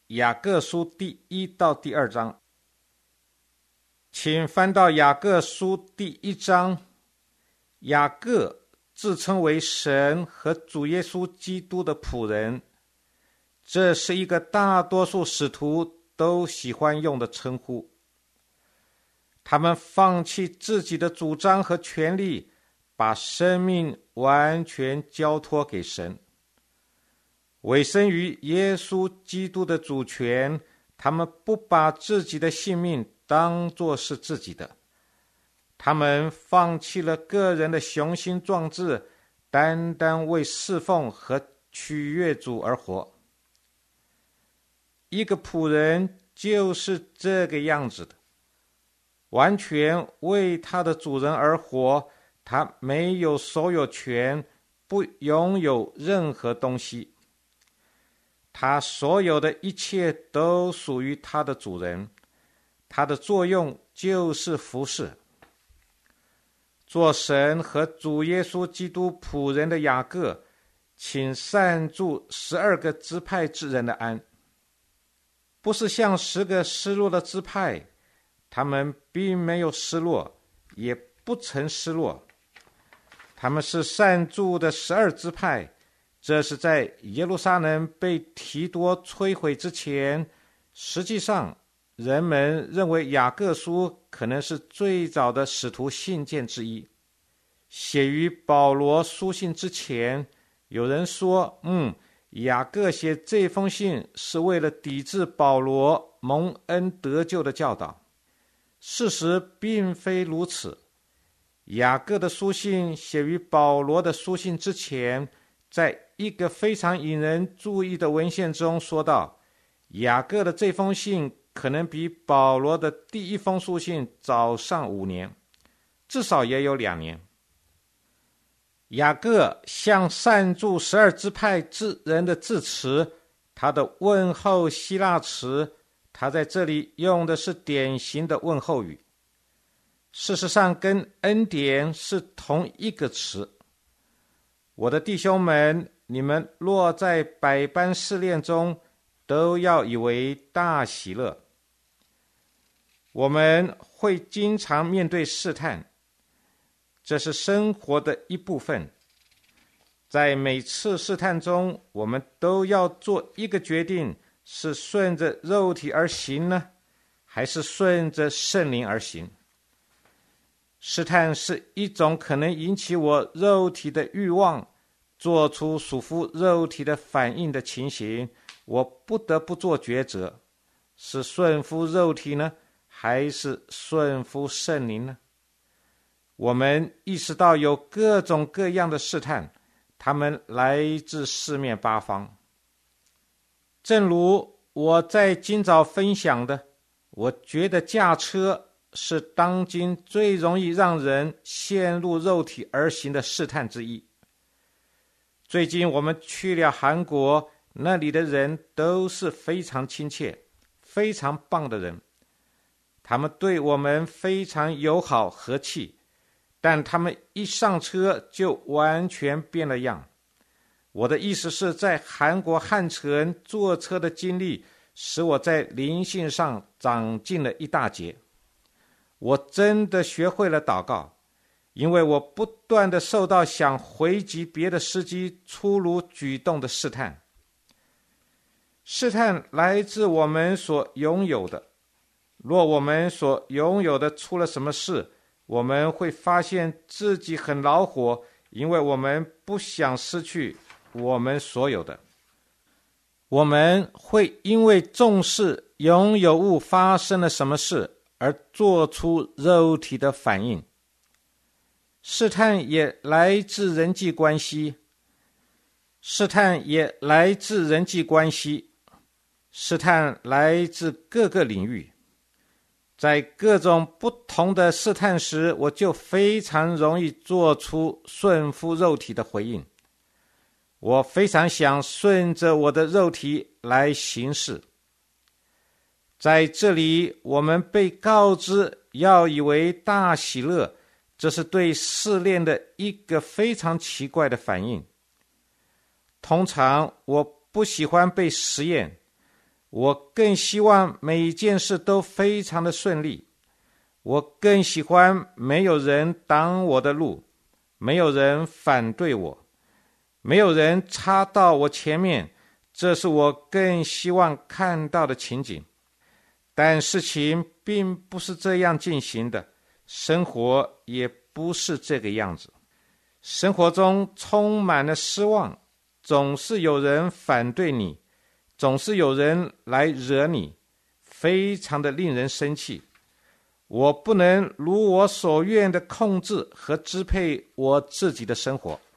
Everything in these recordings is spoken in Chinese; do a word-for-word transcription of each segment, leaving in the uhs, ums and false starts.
雅各书第一到第二章。请翻到雅各书第一章。雅各自称为神和主耶稣基督的仆人，这是一个大多数使徒都喜欢用的称呼。他们放弃自己的主张和权利，把生命完全交托给神。委身于耶稣基督的主权，他们不把自己的性命当作是自己的。他们放弃了个人的雄心壮志，单单为侍奉和取悦主而活。一个仆人就是这个样子的，完全为他的主人而活。他没有所有权，不拥有任何东西。他所有的一切都属于他的主人，他的作用就是服侍。做神和主耶稣基督仆人的雅各，请善祝十二个支派之人的安。不是像十个失落的支派，他们并没有失落，也不曾失落。他们是善祝的十二支派，这是在耶路撒冷被提多摧毁之前。实际上，人们认为雅各书可能是最早的使徒信件之一。写于保罗书信之前，有人说，嗯，雅各写这封信是为了抵制保罗蒙恩得救的教导。事实并非如此。雅各的书信写于保罗的书信之前，在一个非常引人注意的文献中说到，雅各的这封信可能比保罗的第一封书信早上五年，至少也有两年。雅各向善祝十二支派之人的致辞，他的问候希腊词，他在这里用的是典型的问候语，事实上跟恩典是同一个词。我的弟兄们，你们若在百般试炼中，都要以为大喜乐。我们会经常面对试探，这是生活的一部分。在每次试探中，我们都要做一个决定，是顺着肉体而行呢，还是顺着圣灵而行？试探是一种可能引起我肉体的欲望，做出属乎肉体的反应的情形，我不得不做抉择，是顺服肉体呢，还是顺服圣灵呢？我们意识到有各种各样的试探，它们来自四面八方。正如我在今早分享的，我觉得驾车是当今最容易让人陷入肉体而行的试探之一。最近我们去了韩国，那里的人都是非常亲切、非常棒的人，他们对我们非常友好和气，但他们一上车就完全变了样。我的意思是，在韩国汉城坐车的经历使我在灵性上长进了一大截。我真的学会了祷告，因为我不断地受到想回击别的司机粗鲁举动的试探。试探来自我们所拥有的，若我们所拥有的出了什么事，我们会发现自己很恼火，因为我们不想失去我们所有的。我们会因为重视拥有物发生了什么事而做出肉体的反应。试探也来自人际关系，试探也来自人际关系，试探来自各个领域。在各种不同的试探时，我就非常容易做出顺服肉体的回应。我非常想顺着我的肉体来行事。在这里，我们被告知要以为大喜乐，这是对试炼的一个非常奇怪的反应。通常我不喜欢被实验， 我更希望每一件事都非常的顺利。我更喜欢没有人挡我的路，没有人反对我，没有人插到我前面，这是我更希望看到的情景。但事情并不是这样进行的，生活也不是这个样子。生活中充满了失望，总是有人反对你，总是有人来惹你，非常的令人生气。我不能如我所愿的控制和支配我自己的生活。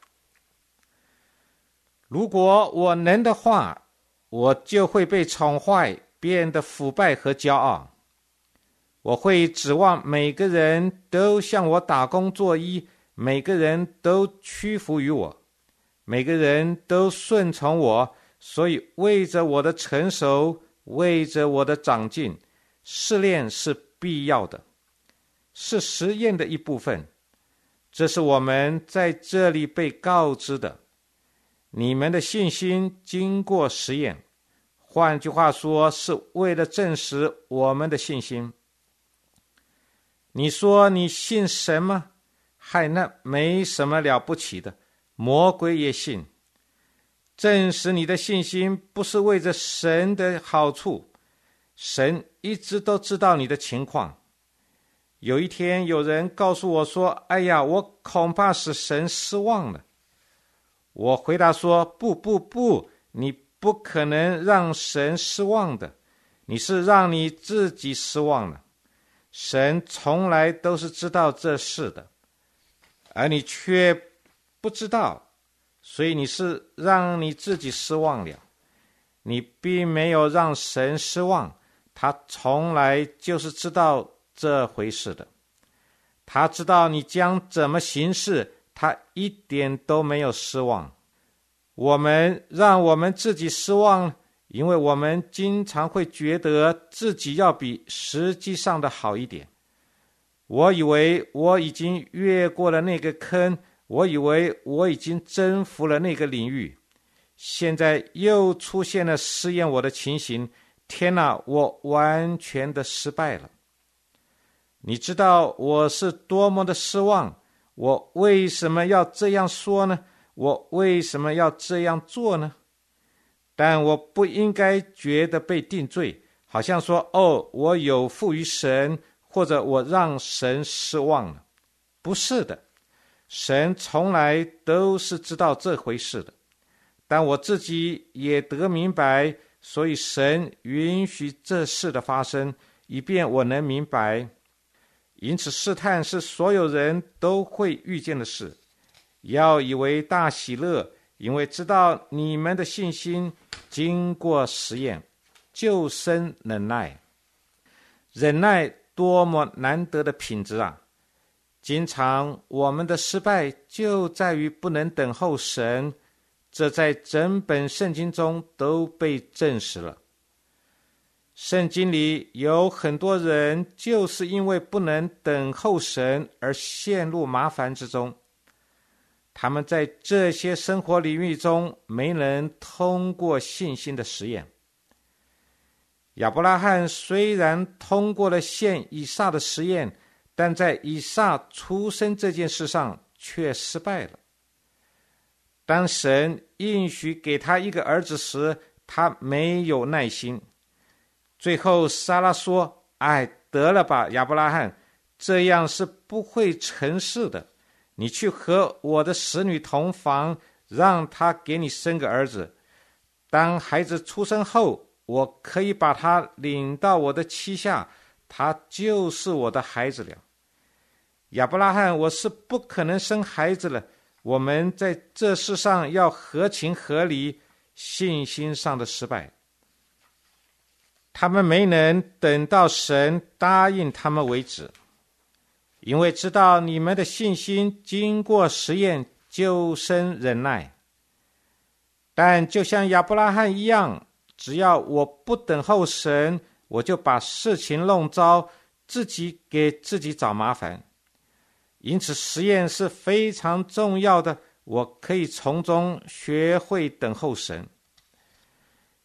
如果我能的话，我就会被宠坏，变得腐败和骄傲。我会指望每个人都向我打工作揖，每个人都屈服于我，每个人都顺从我，所以为着我的成熟，为着我的长进，试炼是必要的，是实验的一部分。这是我们在这里被告知的。你们的信心经过实验，换句话说，是为了证实我们的信心。你说你信神吗？嗨，那没什么了不起的，魔鬼也信。证实你的信心不是为着神的好处，神一直都知道你的情况。有一天有人告诉我说，哎呀，我恐怕使神失望了。我回答说，不不不，你不可能让神失望的，你是让你自己失望了。神从来都是知道这事的，而你却不知道，所以你是让你自己失望了。你并没有让神失望，他从来就是知道这回事的。他知道你将怎么行事，他一点都没有失望。我们让我们自己失望，因为我们经常会觉得自己要比实际上的好一点。我以为我已经越过了那个坑，我以为我已经征服了那个领域，现在又出现了试验我的情形。天哪，我完全的失败了。你知道我是多么的失望，我为什么要这样说呢？我为什么要这样做呢？但我不应该觉得被定罪，好像说，哦，我有负于神，或者我让神失望了。不是的，神从来都是知道这回事的，但我自己也得明白，所以神允许这事的发生，以便我能明白。因此试探是所有人都会遇见的事，要以为大喜乐，因为知道你们的信心经过实验，就生忍耐。忍耐多么难得的品质啊！经常我们的失败就在于不能等候神，这在整本圣经中都被证实了。圣经里有很多人就是因为不能等候神而陷入麻烦之中，他们在这些生活领域中没能通过信心的实验。亚伯拉罕虽然通过了献以撒的实验，但在以撒出生这件事上却失败了。当神应许给他一个儿子时，他没有耐心。最后撒拉说，哎，得了吧，亚伯拉罕，这样是不会成事的。你去和我的使女同房，让她给你生个儿子。当孩子出生后，我可以把他领到我的膝下，他就是我的孩子了。亚伯拉罕，我是不可能生孩子了。我们在这世上要合情合理，信心上的失败。他们没能等到神答应他们为止，因为知道你们的信心经过实验就生忍耐。但就像亚伯拉罕一样，只要我不等候神，我就把事情弄糟，自己给自己找麻烦。因此实验是非常重要的，我可以从中学会等候神。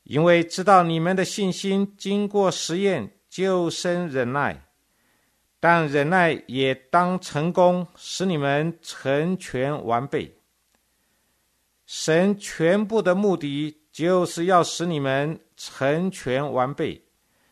因为知道你们的信心经过实验，就生忍耐。但忍耐也当成功，使你们成全完备。神全部的目的就是要使你们成全完备，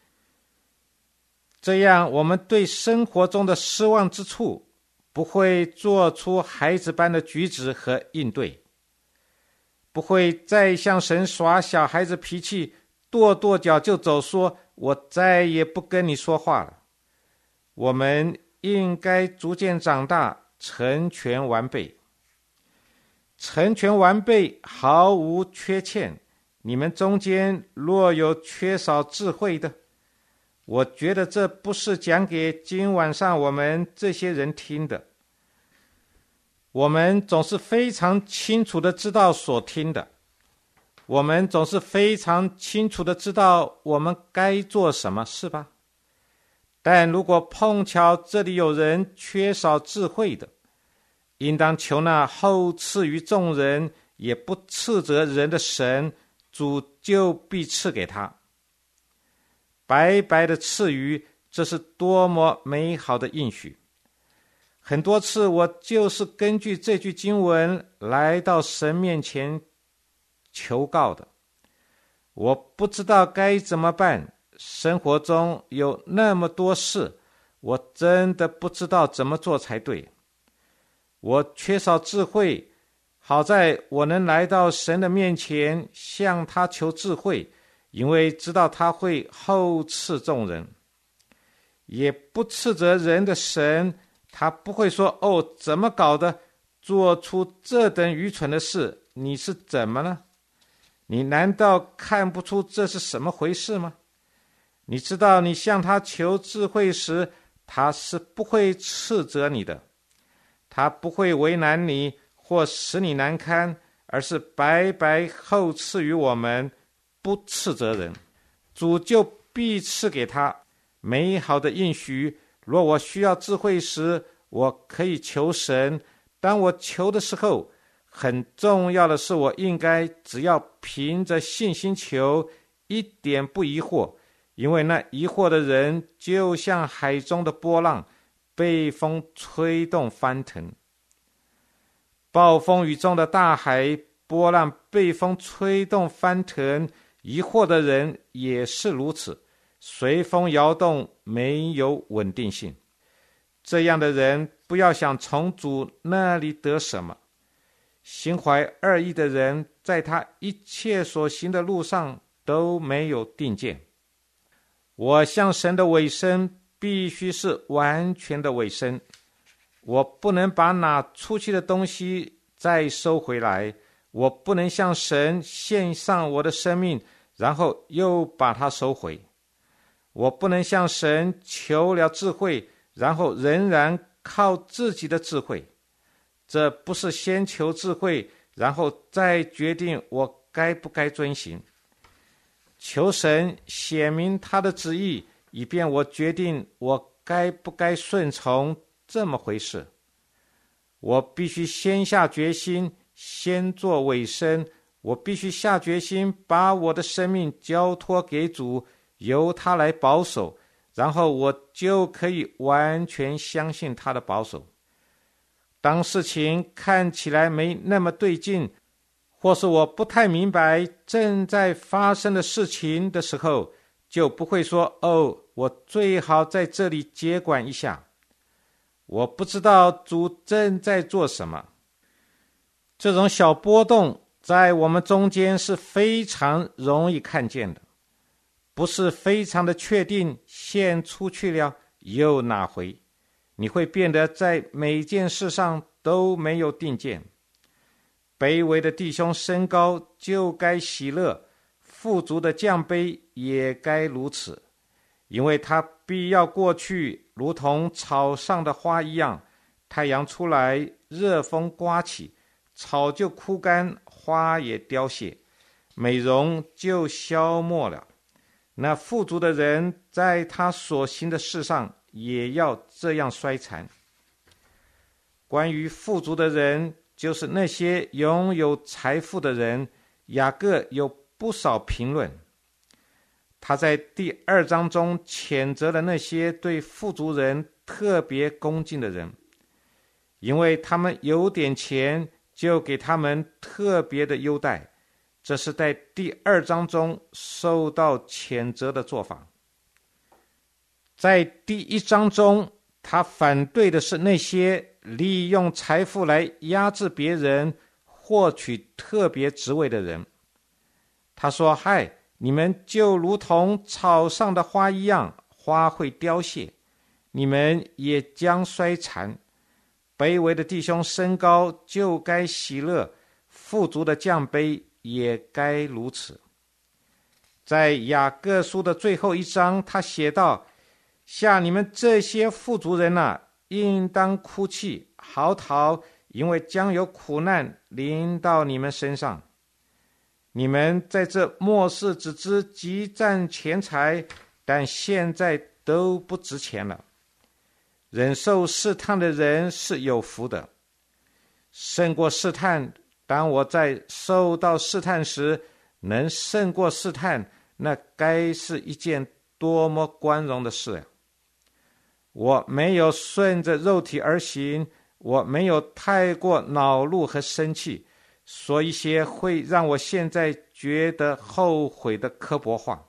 这样我们对生活中的失望之处不会做出孩子般的举止和应对，不会再向神耍小孩子脾气，跺跺脚就走，说我再也不跟你说话了。我们应该逐渐长大，成全完备。成全完备，毫无缺欠。你们中间若有缺少智慧的，我觉得这不是讲给今晚上我们这些人听的。我们总是非常清楚的知道所听的，我们总是非常清楚的知道我们该做什么，是吧？但如果碰巧这里有人缺少智慧的，应当求那厚赐于众人，也不斥责人的神，主就必赐给他。白白的赐予，这是多么美好的应许！很多次我就是根据这句经文来到神面前求告的。我不知道该怎么办，生活中有那么多事，我真的不知道怎么做才对。我缺少智慧，好在我能来到神的面前向他求智慧，因为知道他会厚赐众人。也不斥责人的神，他不会说，哦，怎么搞的，做出这等愚蠢的事，你是怎么了？你难道看不出这是什么回事吗？你知道你向他求智慧时，他是不会斥责你的，他不会为难你或使你难堪，而是白白厚赐于我们，不斥责人。主就必赐给他美好的应许。若我需要智慧时，我可以求神。当我求的时候，很重要的是我应该只要凭着信心求，一点不疑惑，因为那疑惑的人就像海中的波浪，被风吹动翻腾。暴风雨中的大海，波浪被风吹动翻腾，疑惑的人也是如此，随风摇动，没有稳定性。这样的人不要想从主那里得什么。心怀二意的人，在他一切所行的路上都没有定见。我向神的委身必须是完全的委身，我不能把拿出去的东西再收回来，我不能向神献上我的生命，然后又把它收回。我不能向神求了智慧，然后仍然靠自己的智慧。这不是先求智慧，然后再决定我该不该遵行。求神显明他的旨意，以便我决定我该不该顺从，这么回事。我必须先下决心，先做委身，我必须下决心把我的生命交托给主，由他来保守，然后我就可以完全相信他的保守。当事情看起来没那么对劲，或是我不太明白正在发生的事情的时候，就不会说，哦，我最好在这里接管一下。我不知道主正在做什么。这种小波动在我们中间是非常容易看见的，不是非常的确定，献出去了又拿回，你会变得在每件事上都没有定见。卑微的弟兄升高就该喜乐，富足的降卑也该如此，因为他必要过去，如同草上的花一样，太阳出来，热风刮起，草就枯干，花也凋谢，美容就消没了。那富足的人在他所行的事上也要这样衰残。关于富足的人，就是那些拥有财富的人，雅各有不少评论。 他在第二章中谴责了那些对富足人特别恭敬的人，因为他们有点钱就给他们特别的优待，这是在第二章中受到谴责的做法。在第一章中，他反对的是那些利用财富来压制别人获取特别职位的人。他说，嗨，你们就如同草上的花一样，花会凋谢，你们也将衰残。卑微的弟兄升高就该喜乐，富足的降卑也该如此。在雅各书的最后一章，他写道，像你们这些富足人啊，应当哭泣嚎啕，因为将有苦难临到你们身上。你们在这末世只知积攒钱财，但现在都不值钱了。忍受试探的人是有福的。胜过试探，当我在受到试探时能胜过试探，那该是一件多么光荣的事啊！我没有顺着肉体而行，我没有太过恼怒和生气，说一些会让我现在觉得后悔的刻薄话。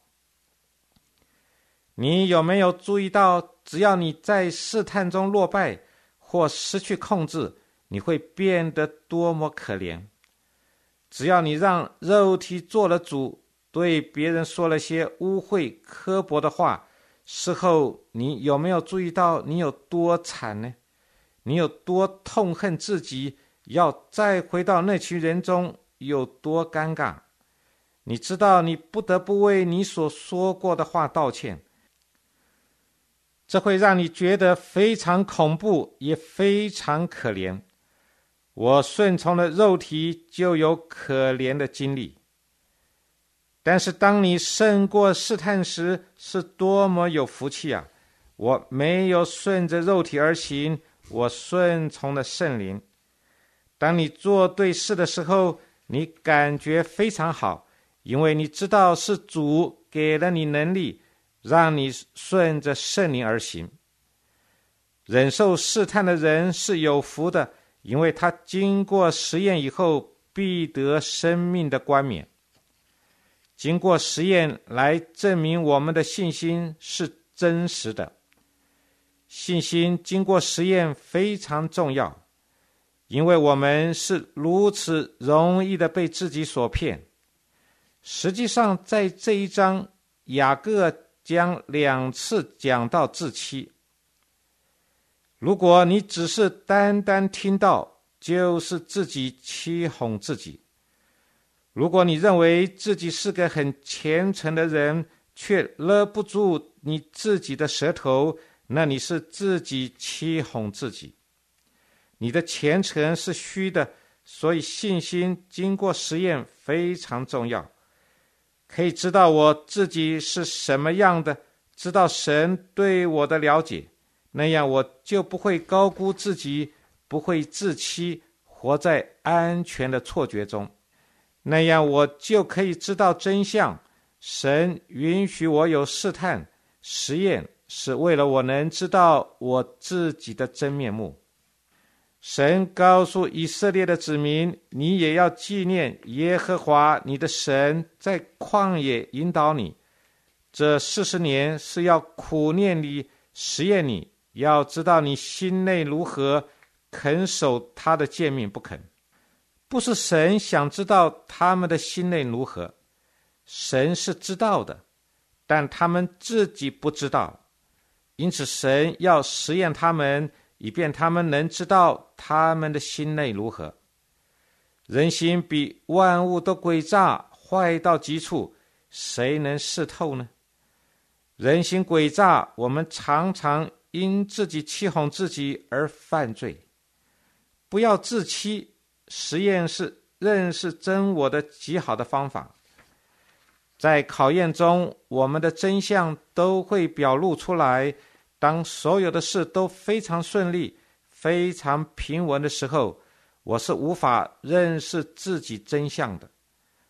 你有没有注意到，只要你在试探中落败或失去控制，你会变得多么可怜？只要你让肉体做了主，对别人说了些污秽刻薄的话，事后你有没有注意到你有多惨呢？你有多痛恨自己，要再回到那群人中有多尴尬？你知道你不得不为你所说过的话道歉，这会让你觉得非常恐怖，也非常可怜。我顺从了肉体，就有可怜的经历。但是当你胜过试探时，是多么有福气啊！我没有顺着肉体而行，我顺从了圣灵。当你做对事的时候，你感觉非常好，因为你知道是主给了你能力，让你顺着圣灵而行。忍受试探的人是有福的，因为他经过实验以后，必得生命的冠冕。经过实验来证明我们的信心是真实的。信心经过实验非常重要，因为我们是如此容易的被自己所骗。实际上，在这一章，雅各将两次讲到自欺。如果你只是单单听到，就是自己欺哄自己。如果你认为自己是个很虔诚的人，却勒不住你自己的舌头，那你是自己欺哄自己。你的虔诚是虚的，所以信心经过实验非常重要。可以知道我自己是什么样的，知道神对我的了解，那样我就不会高估自己，不会自欺，活在安全的错觉中。那样我就可以知道真相。神允许我有试探实验，是为了我能知道我自己的真面目。神告诉以色列的子民，你也要纪念耶和华你的神在旷野引导你，这四十年是要苦念你，实验你，要知道你心内如何，肯守他的诫命不肯。不是神想知道他们的心内如何，神是知道的，但他们自己不知道，因此神要实验他们，以便他们能知道他们的心内如何。人心比万物都诡诈，坏到极处，谁能识透呢？人心诡诈，我们常常因自己欺哄自己而犯罪。不要自欺，实验是认识真我的极好的方法。在考验中，我们的真相都会表露出来。当所有的事都非常顺利，非常平稳的时候，我是无法认识自己真相的。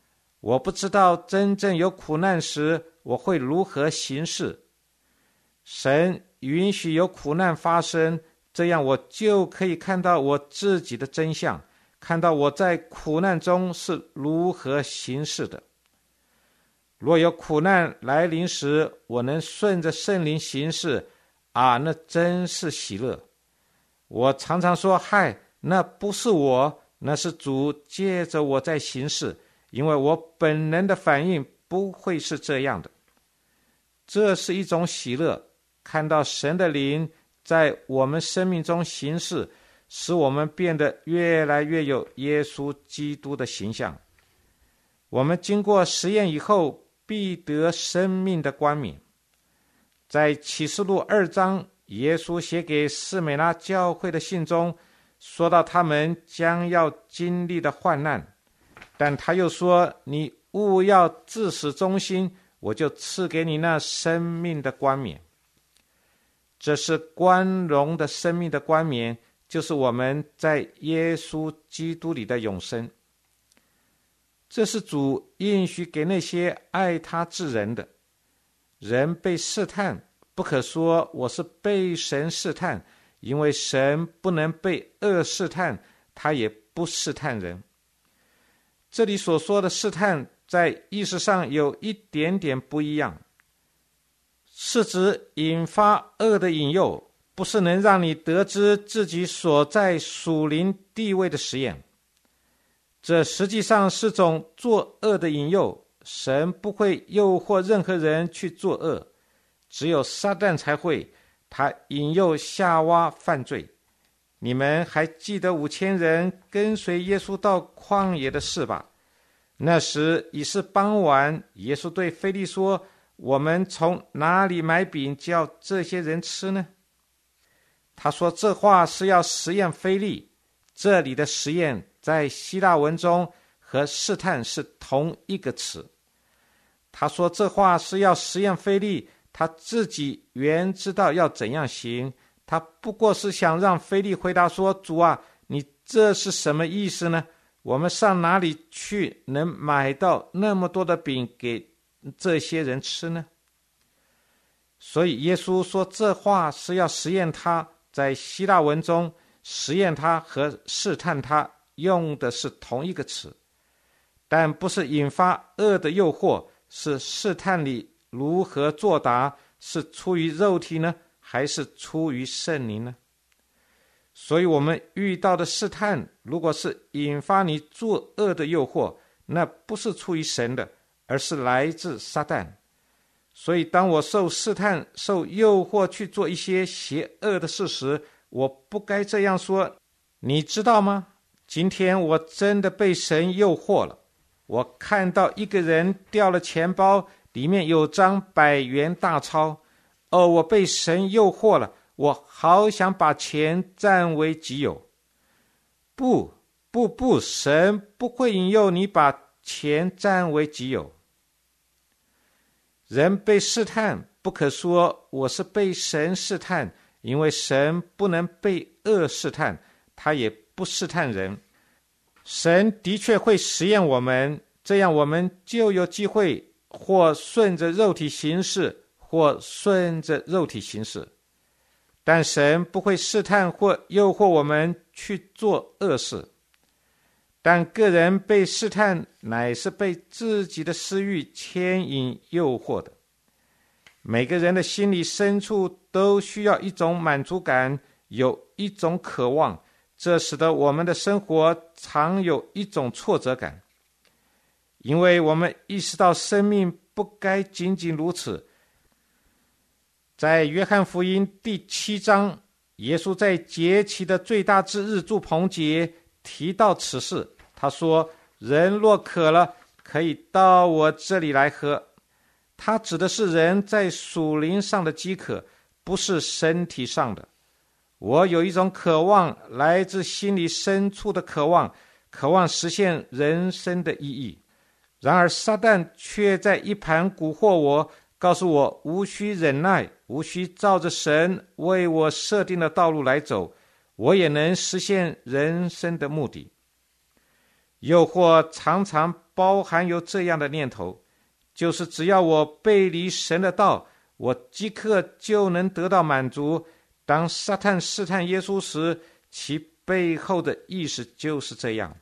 我不知道真正有苦难时我会如何行事。神允许有苦难发生，这样我就可以看到我自己的真相，看到我在苦难中是如何行事的。若有苦难来临时，我能顺着圣灵行事，啊，那真是喜乐。我常常说，嗨，那不是我，那是主借着我在行事，因为我本能的反应不会是这样的。这是一种喜乐，看到神的灵在我们生命中行事，使我们变得越来越有耶稣基督的形象。我们经过实验以后，必得生命的冠冕。在启示录二章，耶稣写给士美拉教会的信中，说到他们将要经历的患难，但他又说，你务要至死忠心，我就赐给你那生命的冠冕。这是光荣的生命的冠冕，就是我们在耶稣基督里的永生。这是主应许给那些爱他之人的。人被试探，不可说我是被神试探，因为神不能被恶试探，他也不试探人。这里所说的试探，在意识上有一点点不一样，是指引发恶的引诱，不是能让你得知自己所在属灵地位的实验。这实际上是种作恶的引诱，神不会诱惑任何人去作恶，只有撒旦才会，他引诱夏娃犯罪。你们还记得五千人跟随耶稣到旷野的事吧？那时已是傍晚，耶稣对腓力说，我们从哪里买饼叫这些人吃呢？他说这话是要实验腓力，这里的实验在希腊文中和试探是同一个词。他说这话是要实验腓力，他自己原知道要怎样行，他不过是想让腓力回答说，主啊，你这是什么意思呢？我们上哪里去能买到那么多的饼给这些人吃呢？所以耶稣说这话是要实验他，在希腊文中实验他和试探他用的是同一个词，但不是引发恶的诱惑，是试探你如何作答，是出于肉体呢，还是出于圣灵呢？所以我们遇到的试探，如果是引发你作恶的诱惑，那不是出于神的，而是来自撒旦。所以当我受试探、受诱惑去做一些邪恶的事时，我不该这样说，你知道吗？今天我真的被神诱惑了。我看到一个人掉了钱包，里面有张百元大钞，哦，我被神诱惑了，我好想把钱占为己有。不不不，神不会引诱你把钱占为己有。人被试探，不可说我是被神试探，因为神不能被恶试探，他也不试探人。神的确会实验我们，这样我们就有机会或顺着肉体行事，或顺着肉体行事。但神不会试探或诱惑我们去做恶事。但个人被试探，乃是被自己的私欲牵引诱惑的。每个人的心理深处都需要一种满足感，有一种渴望，这使得我们的生活常有一种挫折感。因为我们意识到生命不该仅仅如此。在约翰福音第七章，耶稣在节期的最大之日住棚节提到此事，他说，人若渴了，可以到我这里来喝。他指的是人在属灵上的饥渴，不是身体上的。我有一种渴望，来自心里深处的渴望，渴望实现人生的意义。然而撒旦却在一旁蛊惑我，告诉我无需忍耐，无需照着神为我设定的道路来走，我也能实现人生的目的。 诱惑常常包含有这样的念头，就是只要我背离神的道，我即刻就能得到满足。当撒旦试探耶稣时，其背后的意思就是这样。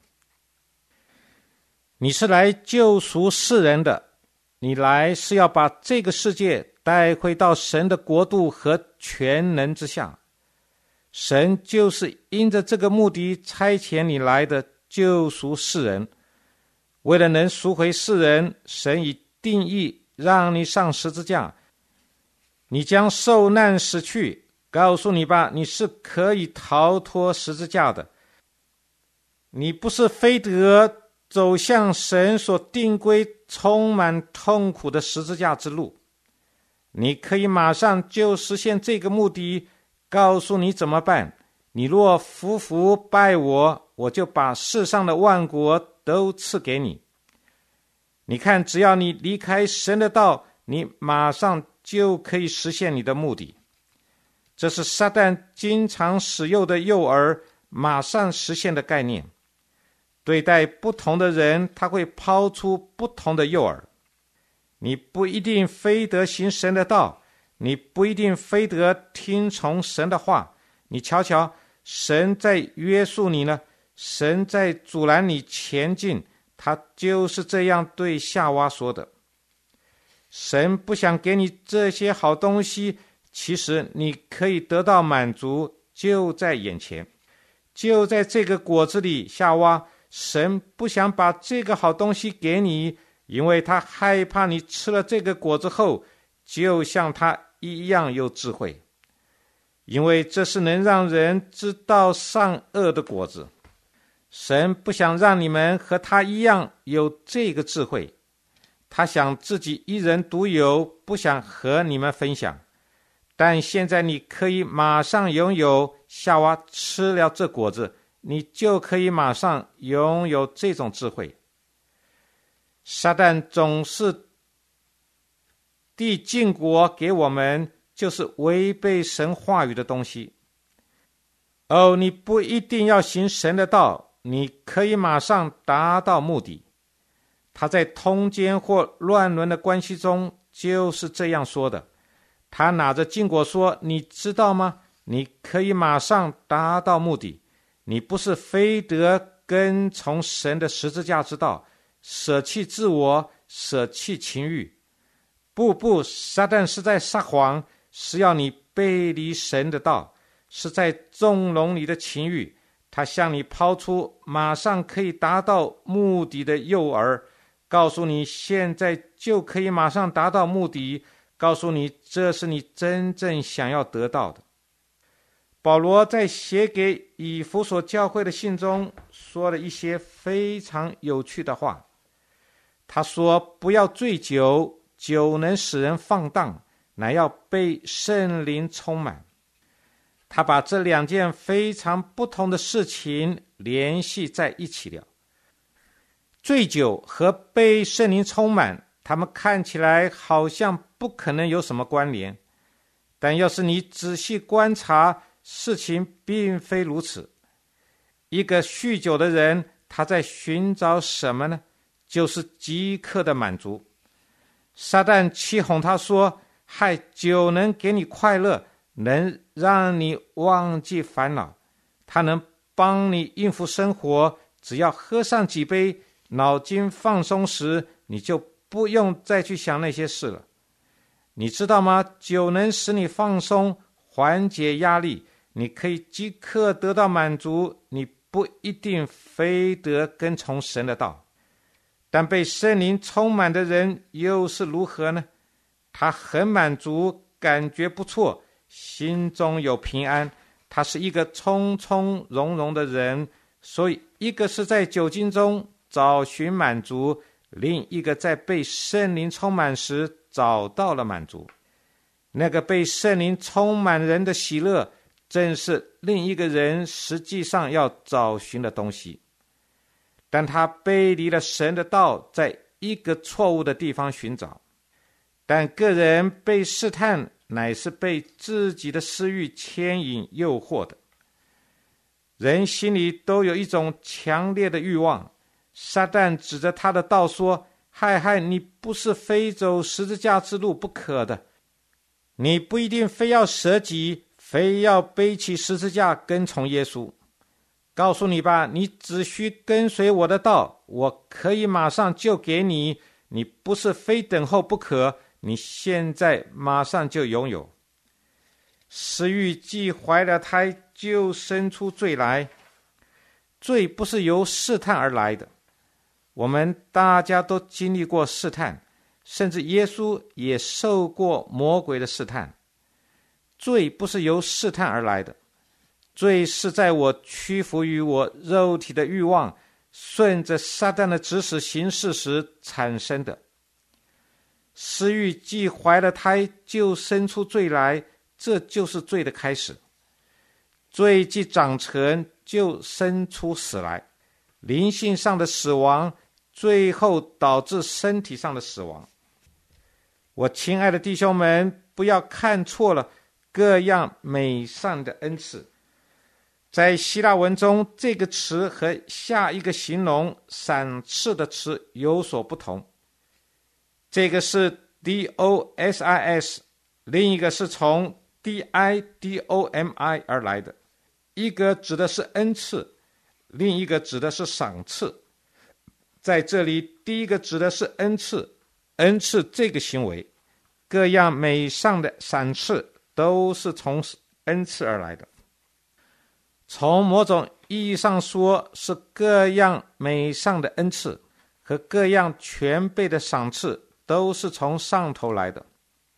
你是来救赎世人的，你来是要把这个世界带回到神的国度和全能之下。神就是因着这个目的差遣你来的，救赎世人。为了能赎回世人，神已定义让你上十字架，你将受难死去。告诉你吧，你是可以逃脱十字架的。你不是非得走向神所定规充满痛苦的十字架之路，你可以马上就实现这个目的。告诉你怎么办，你若服服拜我，我就把世上的万国都赐给你。你看，只要你离开神的道，你马上就可以实现你的目的。这是撒旦经常使用的诱饵，马上实现的概念。对待不同的人，他会抛出不同的诱饵。你不一定非得行神的道，你不一定非得听从神的话。你瞧瞧，神在约束你呢，神在阻拦你前进，他就是这样对夏娃说的。神不想给你这些好东西，其实你可以得到满足，就在眼前，就在这个果子里。夏娃，神不想把这个好东西给你，因为他害怕你吃了这个果子后就像他一样有智慧，因为这是能让人知道善恶的果子。神不想让你们和他一样有这个智慧，他想自己一人独有，不想和你们分享。但现在你可以马上拥有。夏娃吃了这果子，你就可以马上拥有这种智慧。撒旦总是递禁果给我们，就是违背神话语的东西。哦，你不一定要行神的道，你可以马上达到目的。他在通奸或乱伦的关系中就是这样说的。他拿着禁果说，你知道吗？你可以马上达到目的。你不是非得跟从神的十字架之道，舍弃自我，舍弃情欲。不不，撒旦是在撒谎，是要你背离神的道，是在纵容你的情欲。他向你抛出马上可以达到目的的诱饵，告诉你现在就可以马上达到目的，告诉你这是你真正想要得到的。保罗在写给以弗所教会的信中说了一些非常有趣的话。他说，不要醉酒，酒能使人放荡，乃要被圣灵充满。他把这两件非常不同的事情联系在一起了。醉酒和被圣灵充满，他们看起来好像不可能有什么关联，但要是你仔细观察，事情并非如此。一个酗酒的人，他在寻找什么呢？就是即刻的满足。撒旦欺哄他说，嗨，酒能给你快乐，能让你忘记烦恼，它能帮你应付生活，只要喝上几杯，脑筋放松时，你就不用再去想那些事了。你知道吗？酒能使你放松，缓解压力，你可以即刻得到满足，你不一定非得跟从神的道。但被圣灵充满的人又是如何呢？他很满足，感觉不错，心中有平安，他是一个从从容容的人。所以一个是在酒精中找寻满足，另一个在被圣灵充满时找到了满足。那个被圣灵充满人的喜乐，正是另一个人实际上要找寻的东西。但他背离了神的道，在一个错误的地方寻找。但个人被试探，乃是被自己的私欲牵引诱惑的。人心里都有一种强烈的欲望， 撒旦指着他的道说，嗨嗨，你不是非走十字架之路不可的，你不一定非要舍己，非要背起十字架跟从耶稣。告诉你吧，你只需跟随我的道，我可以马上就给你，你不是非等候不可，你现在马上就拥有。私欲既怀了胎，就生出罪来。罪不是由试探而来的，我们大家都经历过试探，甚至耶稣也受过魔鬼的试探。罪不是由试探而来的，罪是在我屈服于我肉体的欲望，顺着撒旦的指使行事时产生的。私欲既怀了胎，就生出罪来，这就是罪的开始。罪既长成，就生出死来，灵性上的死亡，最后导致身体上的死亡。我亲爱的弟兄们，不要看错了各样美善的恩赐。在希腊文中，这个词和下一个形容赏赐的词有所不同。这个是 D O S I S， 另一个是从 D I D O M I 而来的，一个指的是恩赐，另一个指的是赏赐。在这里，第一个指的是恩赐，恩赐这个行为，各样美善的赏赐都是从恩赐而来的。从某种意义上说，是各样美善的恩赐和各样全备的赏赐都是从上头来的。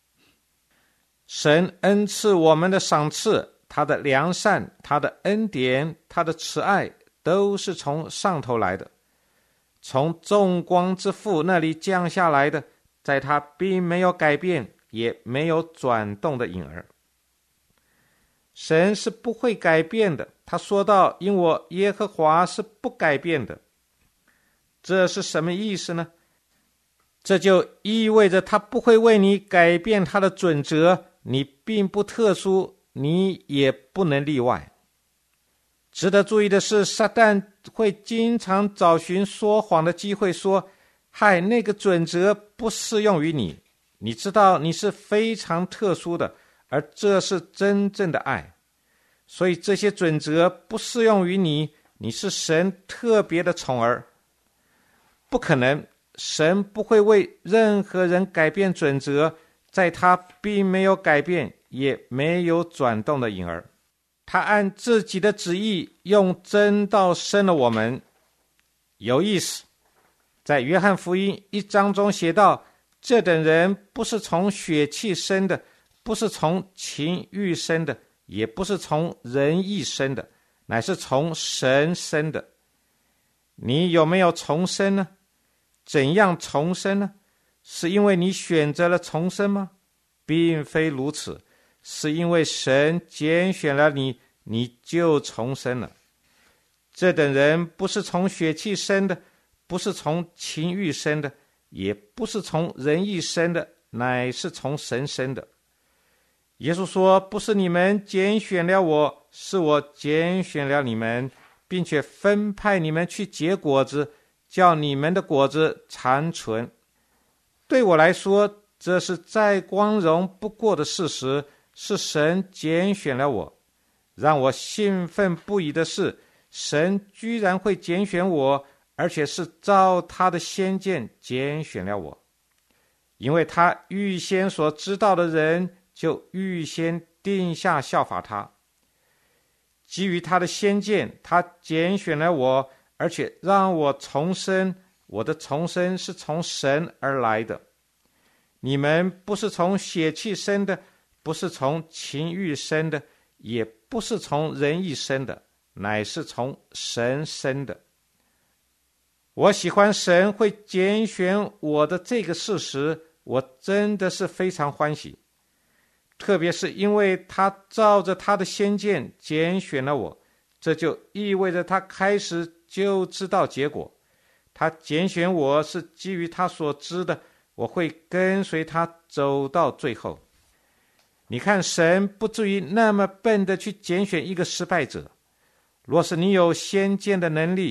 神恩赐我们的赏赐，他的良善，他的恩典，他的慈爱，都是从上头来的，从众光之父那里降下来的，在他并没有改变，也没有转动的影儿。神是不会改变的，他说道，因我耶和华是不改变的。这是什么意思呢？这就意味着他不会为你改变他的准则，你并不特殊，你也不能例外。值得注意的是，撒旦会经常找寻说谎的机会，说，嗨，那个准则不适用于你，你知道你是非常特殊的，而这是真正的爱，所以这些准则不适用于你，你是神特别的宠儿。不可能，神不会为任何人改变准则，在他并没有改变，也没有转动的影儿。他按自己的旨意用真道生了我们。有意思，在约翰福音一章中写道，这等人不是从血气生的，不是从情欲生的，也不是从人意生的，乃是从神生的。你有没有重生呢？怎样重生呢？是因为你选择了重生吗？并非如此，是因为神拣选了你，你就重生了。这等人不是从血气生的，不是从情欲生的，也不是从人意生的，乃是从神生的。耶稣说，不是你们拣选了我，是我拣选了你们，并且分派你们去结果子，叫你们的果子长存。对我来说，这是再光荣不过的事实，是神拣选了我。让我兴奋不已的是，神居然会拣选我，而且是照他的先见拣选了我。因为他预先所知道的人，就预先定下效法他。基于他的先见，他拣选了我，而且让我重生。我的重生是从神而来的。你们不是从血气生的，不是从情欲生的，也不是从人意生的，乃是从神生的。我喜欢神会拣选我的这个事实，我真的是非常欢喜。特别是因为他照着他的先见拣选了我，这就意味着他开始就知道结果。他拣选我是基于他所知的，我会跟随他走到最后。你看，神不至于那么笨的去拣选一个失败者。若是你有先见的能力，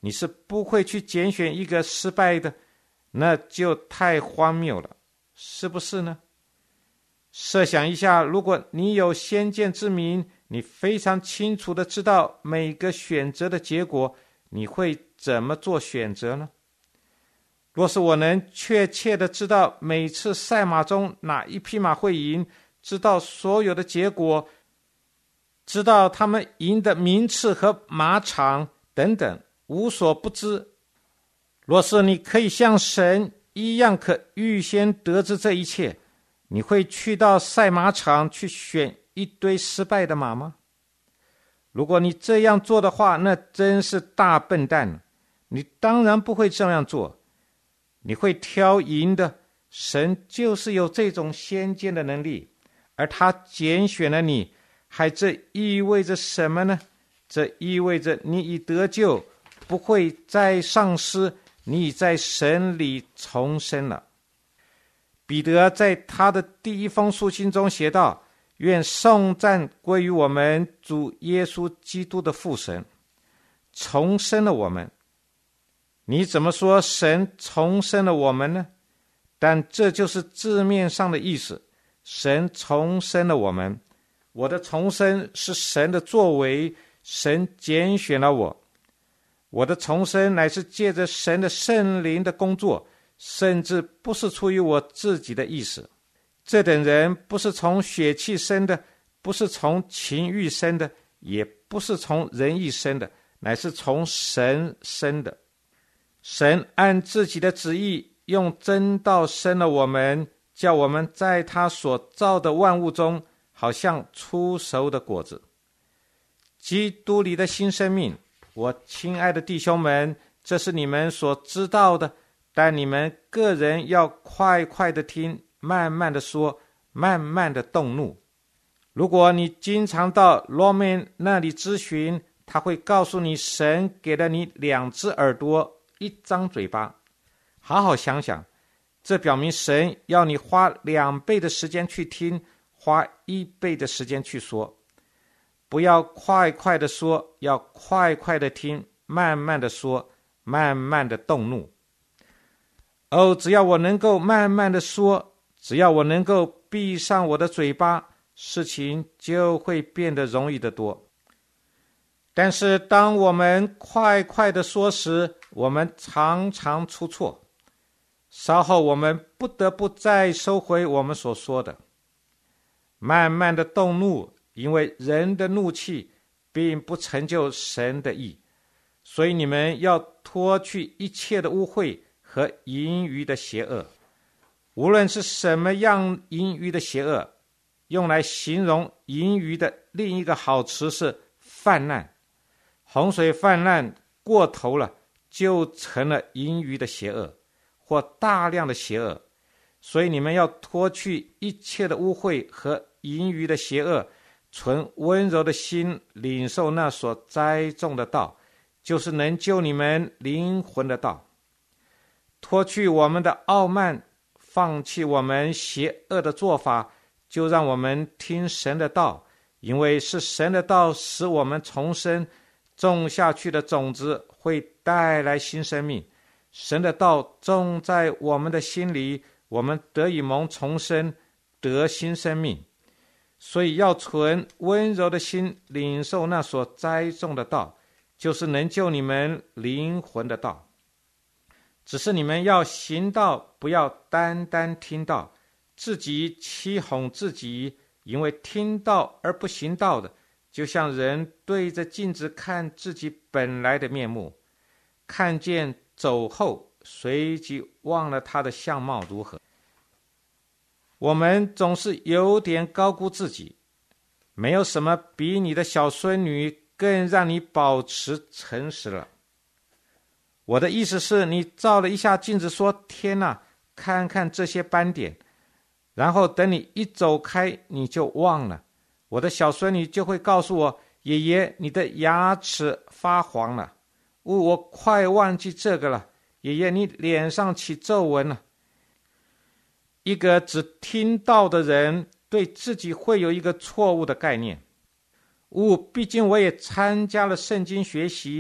你是不会去拣选一个失败的，那就太荒谬了，是不是呢？设想一下，如果你有先见之明，你非常清楚地知道每个选择的结果，你会怎么做选择呢？若是我能确切地知道每次赛马中哪一匹马会赢，知道所有的结果，知道他们赢的名次和马场等等，无所不知。若是你可以像神一样可预先得知这一切，你会去到赛马场去选一堆失败的马吗？如果你这样做的话，那真是大笨蛋。你当然不会这样做，你会挑赢的。神就是有这种先见的能力，而他拣选了你，还这意味着什么呢？这意味着你已得救，不会再丧失，你已在神里重生了。彼得在他的第一封书信中写道，愿颂赞归于我们主耶稣基督的父神，重生了我们。你怎么说神重生了我们呢？但这就是字面上的意思，神重生了我们。我的重生是神的作为，神拣选了我。我的重生乃是借着神的圣灵的工作，甚至不是出于我自己的意思。这等人不是从血气生的，不是从情欲生的，也不是从人意生的，乃是从神生的。神按自己的旨意用真道生了我们，叫我们在他所造的万物中好像初熟的果子。基督里的新生命，我亲爱的弟兄们，这是你们所知道的，但你们个人要快快的听，慢慢的说，慢慢的动怒。如果你经常到罗曼那里咨询，他会告诉你，神给了你两只耳朵，一张嘴巴。好好想想，这表明神要你花两倍的时间去听，花一倍的时间去说。不要快快的说，要快快的听，慢慢的说，慢慢的动怒。哦，只要我能够慢慢的说，只要我能够闭上我的嘴巴，事情就会变得容易得多。但是当我们快快的说时，我们常常出错，稍后我们不得不再收回我们所说的。慢慢的动怒，因为人的怒气并不成就神的意，所以你们要脱去一切的污秽和淫余的邪恶。无论是什么样淫余的邪恶，用来形容淫余的另一个好词是泛滥。洪水泛滥过头了，就成了淫余的邪恶，或大量的邪恶。所以你们要脱去一切的污秽和淫余的邪恶，存温柔的心，领受那所栽种的道，就是能救你们灵魂的道。脱去我们的傲慢，放弃我们邪恶的做法，就让我们听神的道，因为是神的道使我们重生，种下去的种子会带来新生命。神的道种在我们的心里，我们得以蒙重生，得新生命。所以要存温柔的心，领受那所栽种的道，就是能救你们灵魂的道。只是你们要行道，不要单单听道，自己欺哄自己，因为听道而不行道的，就像人对着镜子看自己本来的面目，看见走后，随即忘了他的相貌如何。我们总是有点高估自己，没有什么比你的小孙女更让你保持诚实了。我的意思是，你照了一下镜子说，天哪，看看这些斑点，然后等你一走开，你就忘了。我的小孙女就会告诉我，爷爷，你的牙齿发黄了。哦，我快忘记这个了。爷爷，你脸上起皱纹了。一个只听到的人，对自己会有一个错误的概念。哦，毕竟我也参加了圣经学习，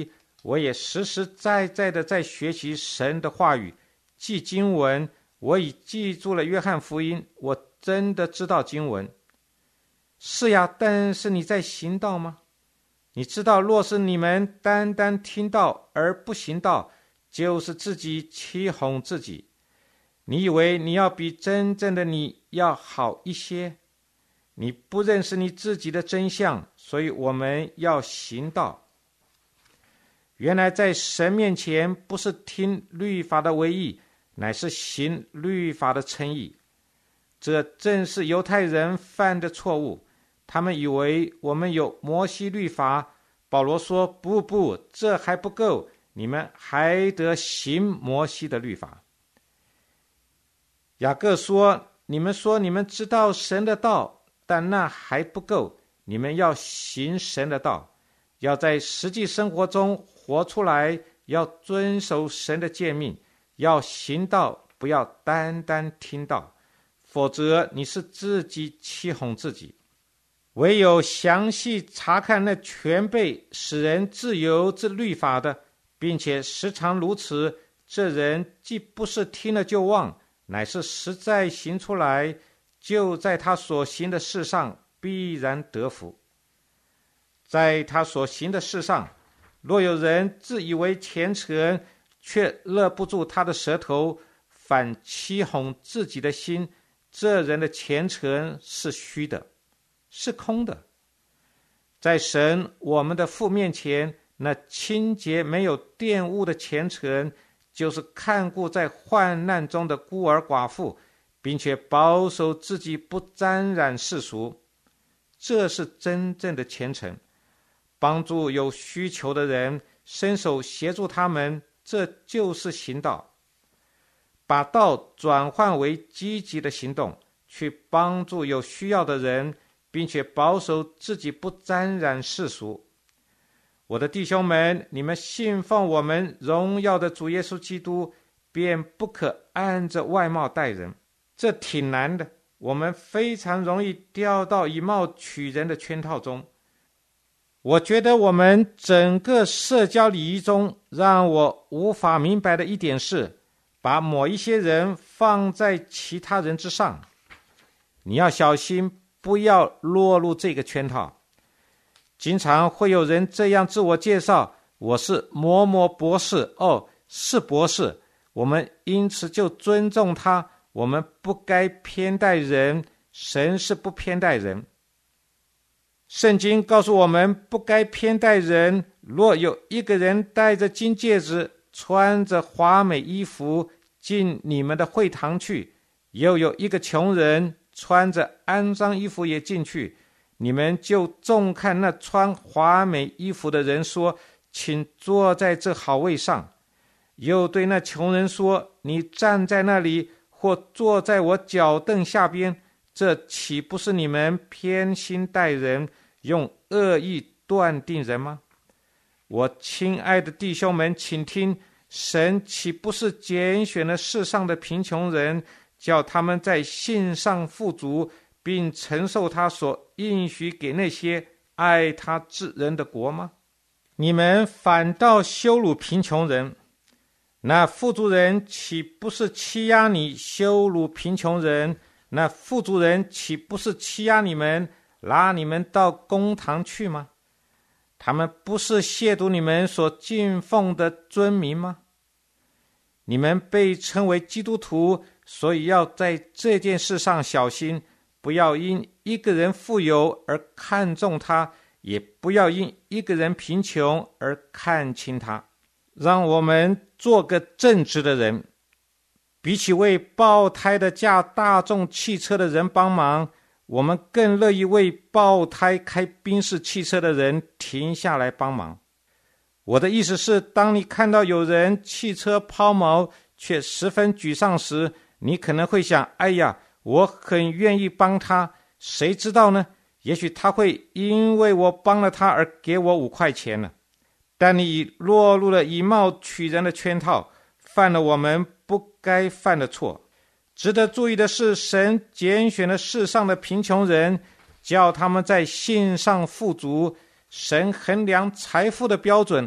我也实实在在的在学习神的话语，记经文。我已记住了约翰福音，我真的知道经文。是呀，但是你在行道吗？你知道，若是你们单单听道而不行道，就是自己欺哄自己。你以为你要比真正的你要好一些？你不认识你自己的真相，所以我们要行道。原来在神面前，不是听律法的为义，乃是行律法的称义。这正是犹太人犯的错误，他们以为我们有摩西律法。保罗说，不不，这还不够，你们还得行摩西的律法。雅各说，你们说你们知道神的道，但那还不够，你们要行神的道，要在实际生活中活出来，要遵守神的诫命，要行道，不要单单听道，否则你是自己欺哄自己。唯有详细查看那全备使人自由之律法的，并且时常如此，这人既不是听了就忘，乃是实在行出来，就在他所行的事上必然得福。在他所行的事上，若有人自以为虔诚，却勒不住他的舌头，反欺哄自己的心，这人的虔诚是虚的，是空的。在神我们的父面前，那清洁没有玷污的虔诚，就是看顾在患难中的孤儿寡妇，并且保守自己不沾染世俗，这是真正的虔诚。帮助有需求的人，伸手协助他们，这就是行道。把道转换为积极的行动，去帮助有需要的人，并且保守自己不沾染世俗。我的弟兄们，你们信奉我们荣耀的主耶稣基督，便不可按着外貌待人。这挺难的，我们非常容易掉到以貌取人的圈套中。我觉得我们整个社交礼仪中，让我无法明白的一点是，把某一些人放在其他人之上。你要小心，不要落入这个圈套。经常会有人这样自我介绍，我是某某博士，哦，是博士，我们因此就尊重他，我们不该偏待人，神是不偏待人。圣经告诉我们不该偏待人，若有一个人戴着金戒指，穿着华美衣服进你们的会堂去，又有一个穷人穿着肮脏衣服也进去，你们就重看那穿华美衣服的人说，请坐在这好位上，又对那穷人说，你站在那里，或坐在我脚凳下边，这岂不是你们偏心待人，用恶意断定人吗？我亲爱的弟兄们，请听，神岂不是拣选了世上的贫穷人，叫他们在信上富足，并承受他所应许给那些爱他之人的国吗？你们反倒羞辱贫穷人，那富足人岂不是欺压你，羞辱贫穷人？那富足人岂不是欺压你们，拉你们到公堂去吗？他们不是亵渎你们所敬奉的尊名吗？你们被称为基督徒，所以要在这件事上小心，不要因一个人富有而看重他，也不要因一个人贫穷而看轻他。让我们做个正直的人，比起为爆胎的驾大众汽车的人帮忙，我们更乐意为爆胎开宾士汽车的人停下来帮忙。我的意思是，当你看到有人汽车抛锚却十分沮丧时，你可能会想，哎呀，我很愿意帮他，谁知道呢？也许他会因为我帮了他而给我五块钱呢。但你已落入了以貌取人的圈套，犯了我们不该犯的错。值得注意的是，神拣选了世上的贫穷人，叫他们在信上富足。神衡量财富的标准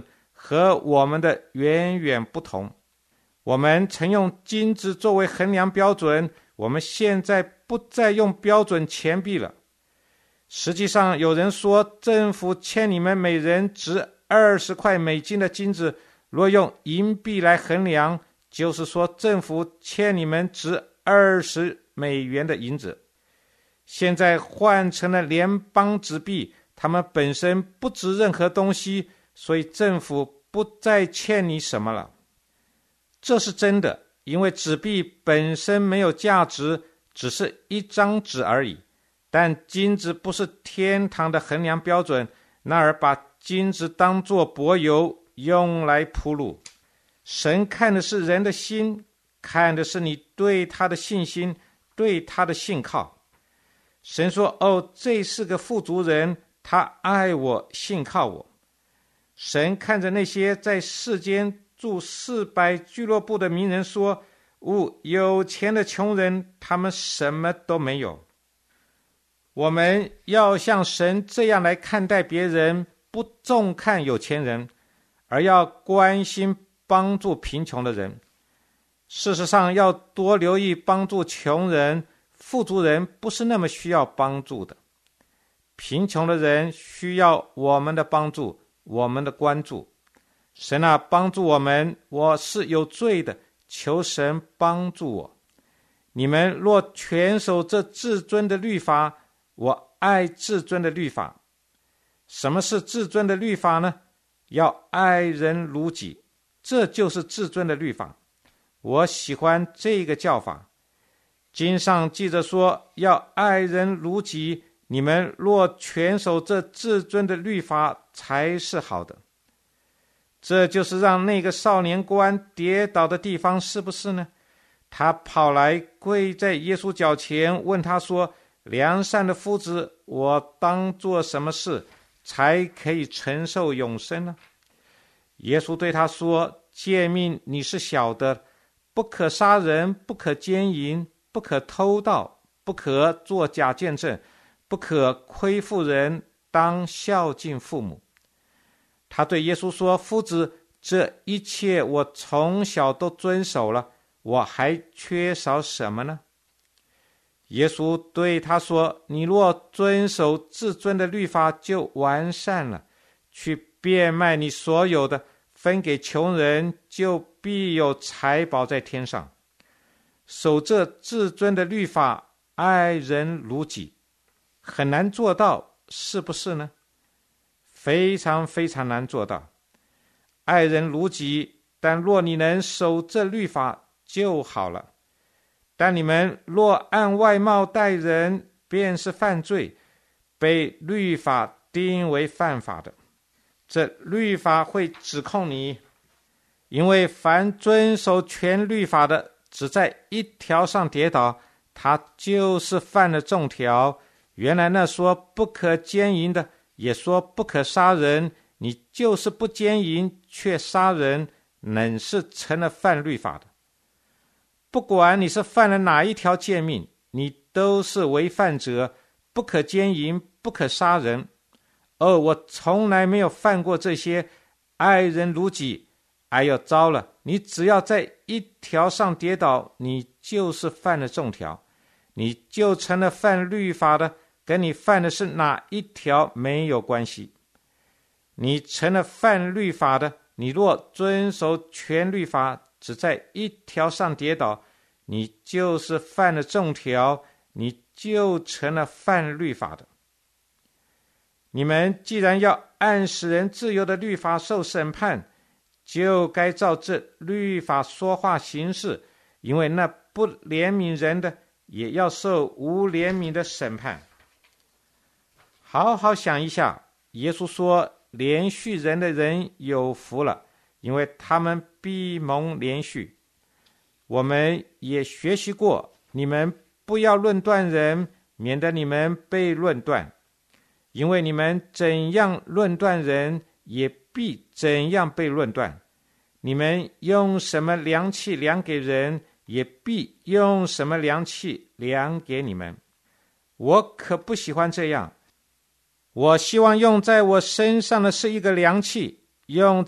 和我们的远远不同。我们曾用金子作为衡量标准，我们现在不再用标准钱币了。实际上，有人说政府欠你们每人值二十块美金的金子，若用银币来衡量，就是说政府欠你们值二十美元的银子。现在换成了联邦纸币，它们本身不值任何东西，所以政府不再欠你什么了。这是真的，因为纸币本身没有价值，只是一张纸而已。但金子不是天堂的衡量标准，那儿把金子当作柏油用来铺路。神看的是人的心，看的是你对他的信心，对他的信靠。神说，哦，这是个富足人，他爱我，信靠我。神看着那些在世间住四百俱乐部的名人说，哦，有钱的穷人，他们什么都没有。我们要像神这样来看待别人，不重看有钱人，而要关心帮助贫穷的人。事实上，要多留意帮助穷人，富足人不是那么需要帮助的。贫穷的人需要我们的帮助，我们的关注。神啊，帮助我们，我是有罪的，求神帮助我。你们若全守这至尊的律法，我爱至尊的律法。什么是至尊的律法呢？要爱人如己，这就是至尊的律法。我喜欢这个叫法。经上记着说，要爱人如己，你们若全守这至尊的律法，才是好的。这就是让那个少年官跌倒的地方，是不是呢？他跑来跪在耶稣脚前，问他说，良善的夫子，我当做什么事才可以承受永生呢？耶稣对他说，诫命你是晓得，不可杀人，不可奸淫，不可偷盗，不可作假见证，不可亏负人，当孝敬父母。他对耶稣说，夫子，这一切我从小都遵守了，我还缺少什么呢？耶稣对他说，你若遵守至尊的律法，就完善了。去变卖你所有的，分给穷人，就必有财宝在天上。守这至尊的律法，爱人如己，很难做到，是不是呢？非常非常难做到。爱人如己，但若你能守这律法就好了。但你们若按外貌待人，便是犯罪，被律法定为犯法的。这律法会指控你，因为凡遵守全律法的，只在一条上跌倒，他就是犯了众条。原来那说不可奸淫的，也说不可杀人，你就是不奸淫却杀人，乃是成了犯律法的。不管你是犯了哪一条诫命，你都是违犯者，不可奸淫，不可杀人。哦，我从来没有犯过这些，爱人如己。哎呦，糟了，你只要在一条上跌倒，你就是犯了众条，你就成了犯律法的，跟你犯的是哪一条没有关系。你成了犯律法的，你若遵守全律法，只在一条上跌倒，你就是犯了众条，你就成了犯律法的。你们既然要按使人自由的律法受审判，就该照这律法说话行事，因为那不怜悯人的，也要受无怜悯的审判。好好想一下，耶稣说，怜恤人的人有福了，因为他们必蒙怜恤。我们也学习过，你们不要论断人，免得你们被论断。因为你们怎样论断人，也必怎样被论断。你们用什么量器量给人，也必用什么量器量给你们。我可不喜欢这样。我希望用在我身上的是一个量器，用在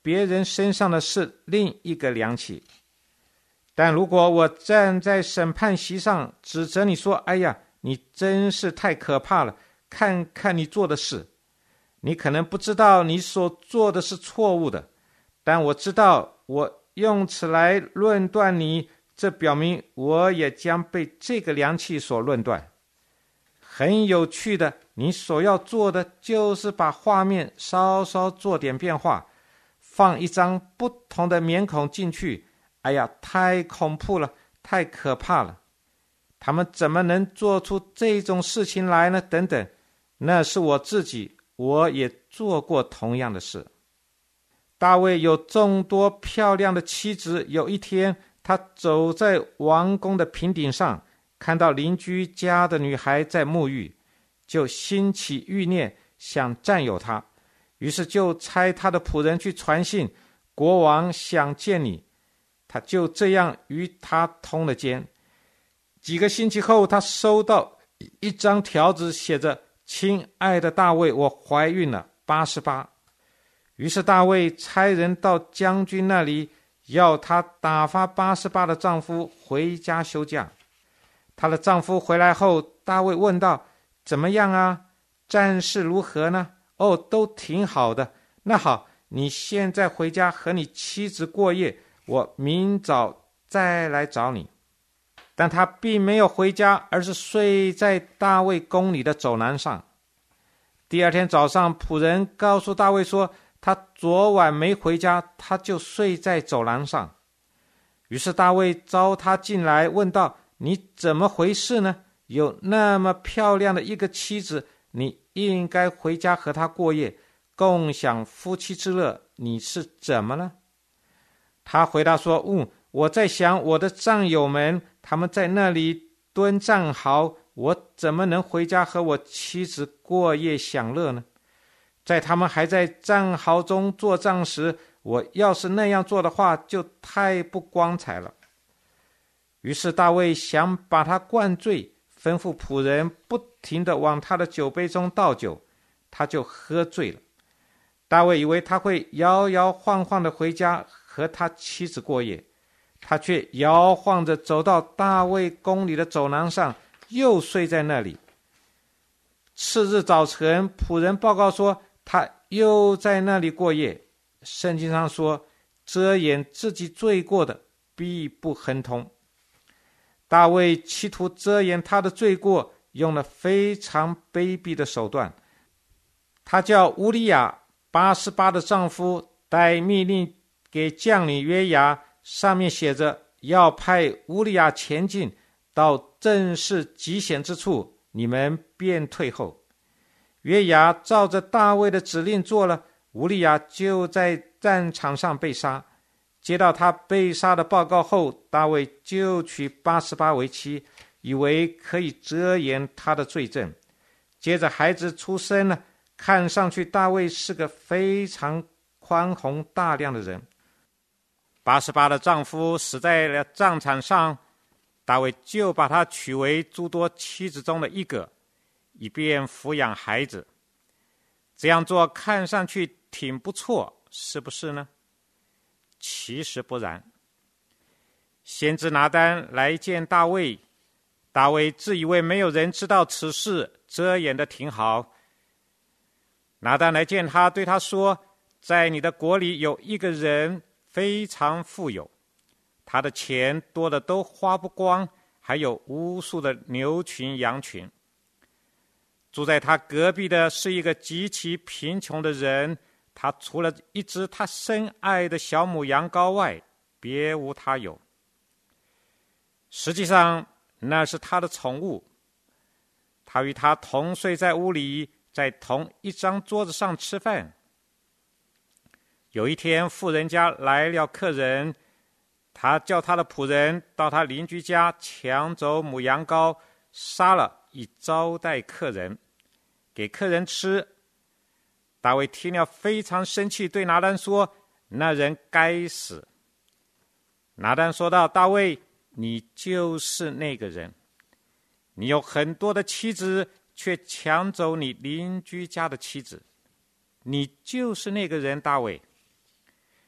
别人身上的是另一个量器。但如果我站在审判席上指责你说，哎呀，你真是太可怕了，看看你做的事，你可能不知道你所做的是错误的，但我知道我用此来论断你，这表明我也将被这个量器所论断。很有趣的，你所要做的就是把画面稍稍做点变化，放一张不同的面孔进去。哎呀，太恐怖了，太可怕了，他们怎么能做出这种事情来呢？等等，那是我自己，我也做过同样的事。大卫有众多漂亮的妻子，有一天他走在王宫的平顶上，看到邻居家的女孩在沐浴，就兴起欲念，想占有她，于是就差他的仆人去传信，国王想见你。他就这样与他通了奸。几个星期后，他收到一张条子，写着，亲爱的大卫，我怀孕了，八十八。于是大卫差人到将军那里，要他打发八十八的丈夫回家休假。她的丈夫回来后，大卫问道，怎么样啊？战事如何呢？哦，都挺好的。那好，你现在回家和你妻子过夜，我明早再来找你。但他并没有回家，而是睡在大卫宫里的走廊上。第二天早上，仆人告诉大卫说，他昨晚没回家，他就睡在走廊上。于是大卫召他进来，问道，你怎么回事呢？有那么漂亮的一个妻子，你应该回家和她过夜，共享夫妻之乐，你是怎么了？他回答说，嗯，我在想我的战友们，他们在那里蹲战壕，我怎么能回家和我妻子过夜享乐呢？在他们还在战壕中作战时，我要是那样做的话，就太不光彩了。于是大卫想把他灌醉，吩咐仆人不停地往他的酒杯中倒酒，他就喝醉了。大卫以为他会摇摇晃晃地回家和他妻子过夜，他却摇晃着走到大卫宫里的走廊上，又睡在那里。次日早晨，仆人报告说，他又在那里过夜。圣经上说，遮掩自己罪过的必不亨通。大卫企图遮掩他的罪过，用了非常卑鄙的手段。他叫乌利亚八十八的丈夫带密令给将领约押，上面写着，要派乌利亚前进，到正是极险之处，你们便退后。约押照着大卫的指令做了，乌利亚就在战场上被杀。接到他被杀的报告后，大卫就娶八十八为妻，以为可以遮掩他的罪证。接着孩子出生了，看上去大卫是个非常宽宏大量的人。八十八的丈夫死在了战场上，大卫就把他娶为诸多妻子中的一个，以便抚养孩子。这样做看上去挺不错，是不是呢？其实不然。先知拿单来见大卫，大卫自以为没有人知道此事，遮掩得挺好。拿单来见他，对他说，在你的国里有一个人非常富有，他的钱多的都花不光，还有无数的牛群羊群。住在他隔壁的是一个极其贫穷的人，他除了一只他深爱的小母羊羔外，别无他有。实际上那是他的宠物，他与他同睡在屋里，在同一张桌子上吃饭。有一天富人家来了客人，他叫他的仆人到他邻居家抢走母羊羔，杀了以招待客人，给客人吃。大卫听了非常生气，对拿单说，那人该死。拿单说道，大卫，你就是那个人，你有很多的妻子，却抢走你邻居家的妻子，你就是那个人，大卫。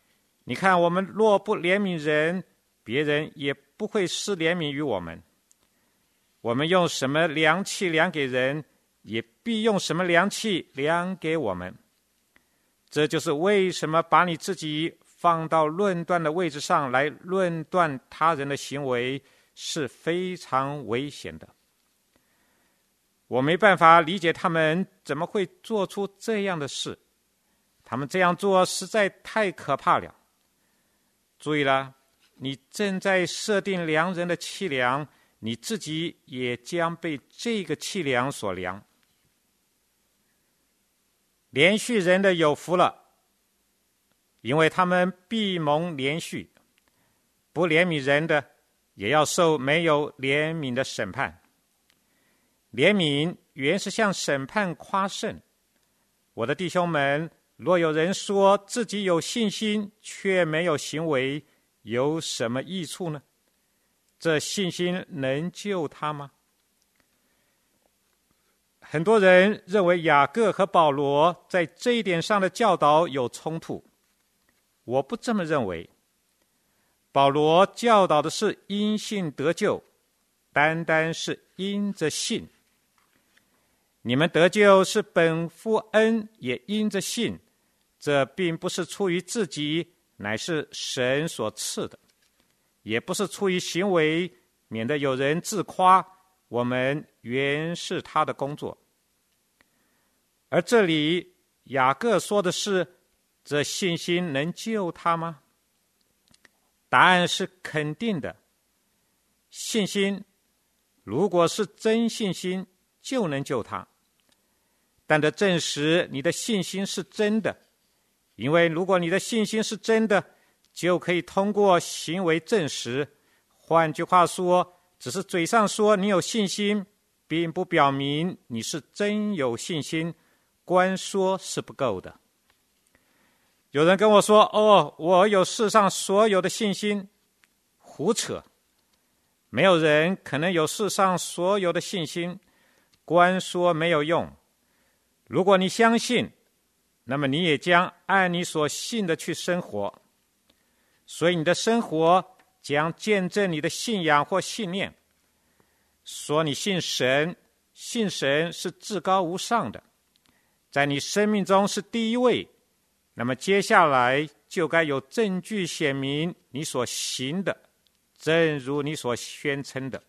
你看，我们若不怜悯人，别人也不会施怜悯于我们。我们用什么量器量给人，也必用什么量器量给我们。这就是为什么把你自己放到论断的位置上来论断他人的行为是非常危险的。我没办法理解他们怎么会做出这样的事，他们这样做实在太可怕了。注意了，你正在设定量人的器量，你自己也将被这个器量所量。连续人的有福了，因为他们必蒙连续；不怜悯人的，也要受没有怜悯的审判。怜悯原是向审判夸胜。我的弟兄们，若有人说自己有信心，却没有行为，有什么益处呢？这信心能救他吗？很多人认为雅各和保罗在这一点上的教导有冲突。我不这么认为。保罗教导的是因信得救，单单是因着信。你们得救是本乎恩，也因着信，这并不是出于自己，乃是神所赐的，也不是出于行为，免得有人自夸，我们原是他的工作。而这里雅各说的是，这信心能救他吗？答案是肯定的。信心如果是真信心，就能救他。但得证实你的信心是真的，因为如果你的信心是真的，就可以通过行为证实。换句话说，只是嘴上说你有信心，并不表明你是真有信心，光说是不够的。有人跟我说，哦，我有世上所有的信心。胡扯，没有人可能有世上所有的信心，光说没有用。如果你相信，那么你也将按你所信的去生活，所以你的生活将见证你的信仰或信念。说你信神，信神是至高无上的，在你生命中是第一位，那么接下来就该有证据显明你所行的，正如你所宣称的。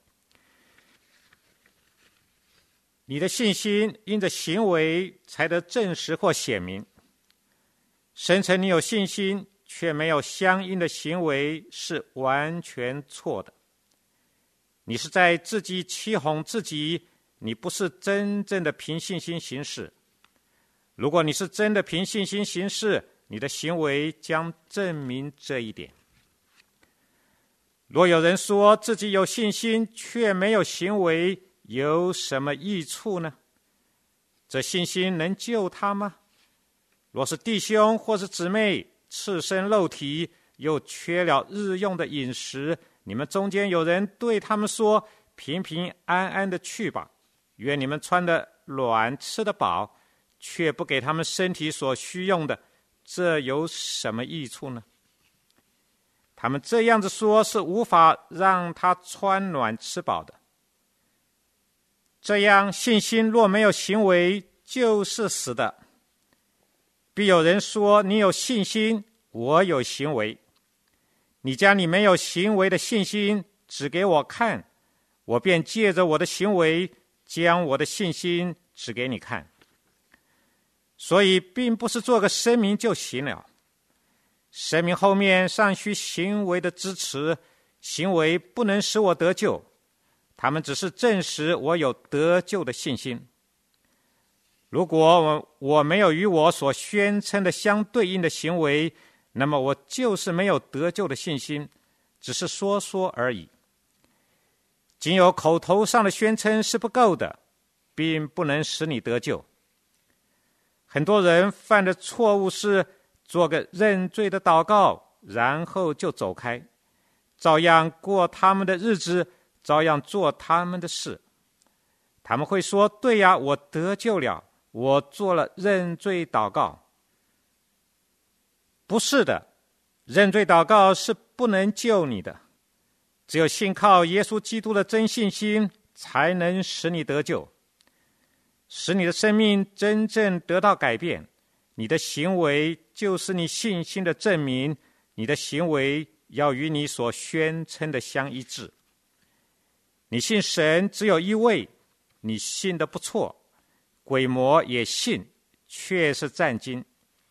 你的信心因着行为才得证实或显明。声称你有信心却没有相应的行为是完全错的。你是在自己欺哄自己，你不是真正的凭信心行事。如果你是真的凭信心行事，你的行为将证明这一点。若有人说自己有信心却没有行为，有什么益处呢？这信心能救他吗？若是弟兄或是姊妹赤身露体，又缺了日用的饮食，你们中间有人对他们说，平平安安的去吧，愿你们穿得暖，吃得饱，却不给他们身体所需用的，这有什么益处呢？他们这样子说，是无法让他穿暖吃饱的。这样信心若没有行为，就是死的。必有人说，你有信心，我有行为。你将你没有行为的信心指给我看，我便借着我的行为将我的信心指给你看。所以并不是做个声明就行了，声明后面尚需行为的支持，行为不能使我得救，他们只是证实我有得救的信心。如果 我, 我没有与我所宣称的相对应的行为，那么我就是没有得救的信心，只是说说而已。仅有口头上的宣称是不够的，并不能使你得救。很多人犯的错误是做个认罪的祷告，然后就走开，照样过他们的日子，照样做他们的事。他们会说，对呀，我得救了，我做了认罪祷告。不是的， 认罪祷告是不能救你的，只有信靠耶稣基督的真信心，才能使你得救，使你的生命真正得到改变。你的行为就是你信心的证明，你的行为要与你所宣称的相一致。你信神只有一位，你信得不错，鬼魔也信，却是战惊。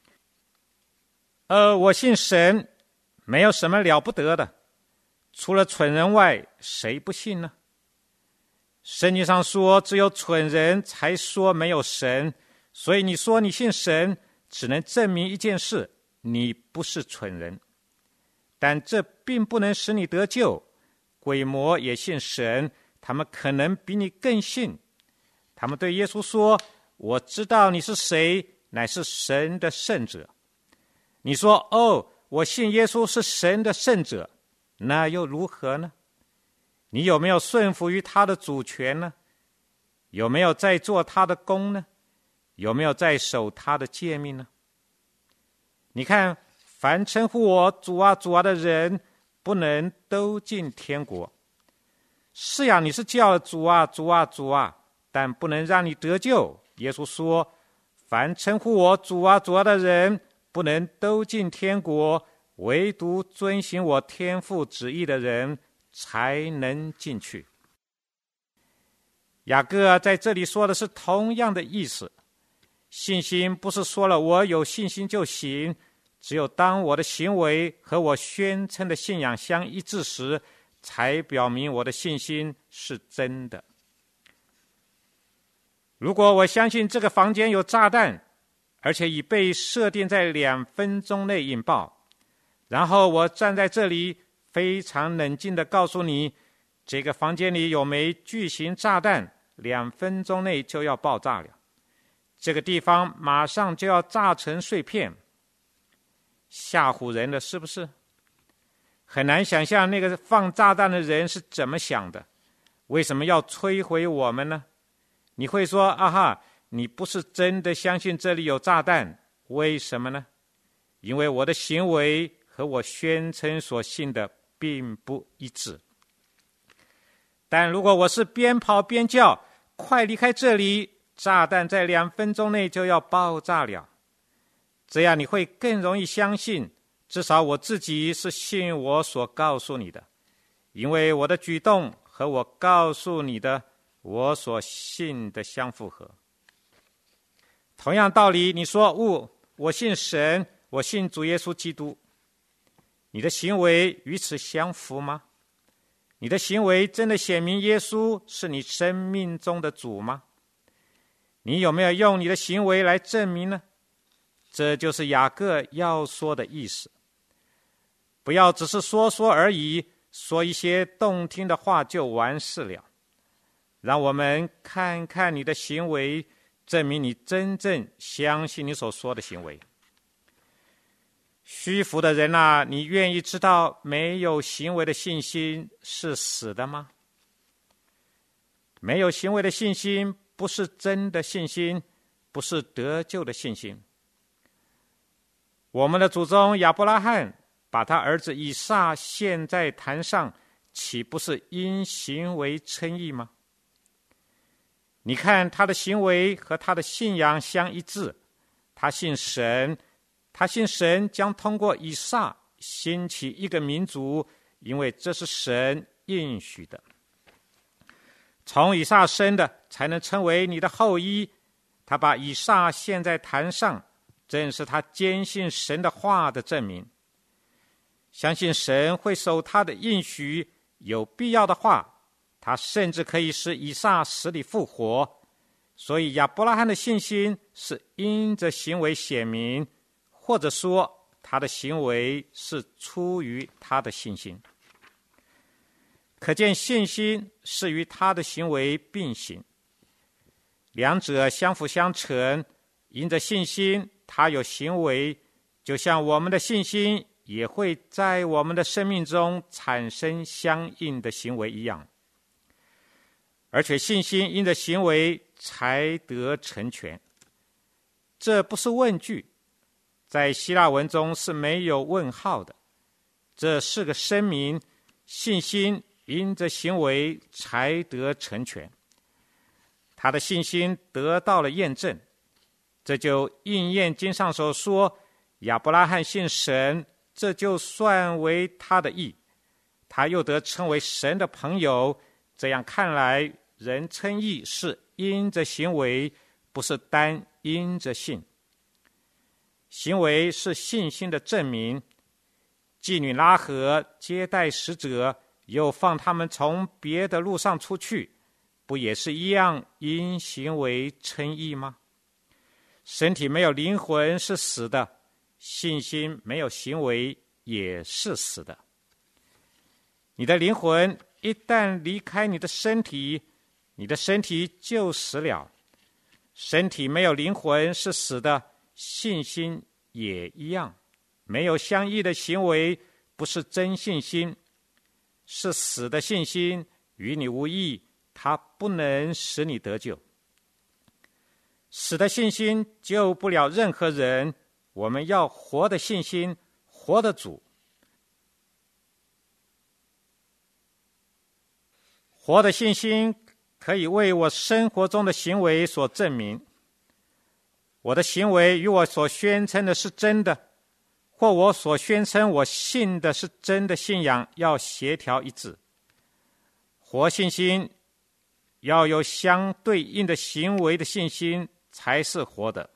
呃，我信神，没有什么了不得的，除了蠢人外，谁不信呢？圣经上说，只有蠢人才说没有神，所以你说你信神，只能证明一件事，你不是蠢人。但这并不能使你得救。鬼魔也信神，他们可能比你更信。他们对耶稣说，我知道你是谁，乃是神的圣者。你说，哦，我信耶稣是神的圣者，那又如何呢？你有没有顺服于他的主权呢？有没有在做他的工呢？有没有在守他的诫命呢？你看，凡称呼我主啊主啊的人，不能都进天国。是呀，你是叫主啊主啊主啊，但不能让你得救。耶稣说，凡称呼我主啊主啊的人，不能都进天国，唯独遵行我天父旨意的人才能进去。雅各在这里说的是同样的意思。信心不是说了我有信心就行，只有当我的行为和我宣称的信仰相一致时，才表明我的信心是真的。如果我相信这个房间有炸弹，而且已被设定在两分钟内引爆，然后我站在这里非常冷静地告诉你，这个房间里有枚巨型炸弹，两分钟内就要爆炸了，这个地方马上就要炸成碎片，吓唬人了，是不是？很难想象那个放炸弹的人是怎么想的，为什么要摧毁我们呢？你会说，啊哈，你不是真的相信这里有炸弹，为什么呢？因为我的行为和我宣称所信的并不一致。但如果我是边跑边叫，快离开这里，炸弹在两分钟内就要爆炸了，这样你会更容易相信，至少我自己是信我所告诉你的，因为我的举动和我告诉你的我所信的相符合。同样道理，你说，哦，我信神，我信主耶稣基督，你的行为与此相符吗？你的行为真的显明耶稣是你生命中的主吗？你有没有用你的行为来证明呢？这就是雅各要说的意思。不要只是说说而已，说一些动听的话就完事了。让我们看看你的行为，证明你真正相信你所说的行为。虚浮的人啊，你愿意知道没有行为的信心是死的吗？没有行为的信心不是真的信心，不是得救的信心。我们的祖宗亚伯拉罕把他儿子以撒献在坛上，岂不是因行为称义吗？你看他的行为和他的信仰相一致，他信神，他信神将通过以撒兴起一个民族，因为这是神应许的。从以撒生的才能称为你的后裔，他把以撒献在坛上，正是他坚信神的话的证明。相信神会守他的应许，有必要的话他甚至可以使以撒死里复活。所以亚伯拉罕的信心是因着行为显明，或者说他的行为是出于他的信心。可见信心是与他的行为并行，两者相辅相成。因着信心他有行为，就像我们的信心也会在我们的生命中产生相应的行为一样。而且信心因着行为才得成全。这不是问句，在希腊文中是没有问号的， 这是个声明，信心因着行为才得成全。他的信心得到了验证，这就应验经上所说，亚伯拉罕信神，这就算为他的义，他又得称为神的朋友。这样看来，人称义是因着行为，不是单因着信。行为是信心的证明。妓女拉合接待使者，又放他们从别的路上出去，不也是一样因行为称义吗？身体没有灵魂是死的，信心没有行为也是死的。你的灵魂一旦离开你的身体，你的身体就死了。身体没有灵魂是死的，信心也一样。没有相异的行为，不是真信心，是死的信心，与你无益，它不能使你得救。死的信心救不了任何人，我们要活的信心，活的主。活的信心可以为我生活中的行为所证明。我的行为与我所宣称的是真的，或我所宣称我信的是真的信仰，要协调一致。活信心要有相对应的行为的信心才是活的。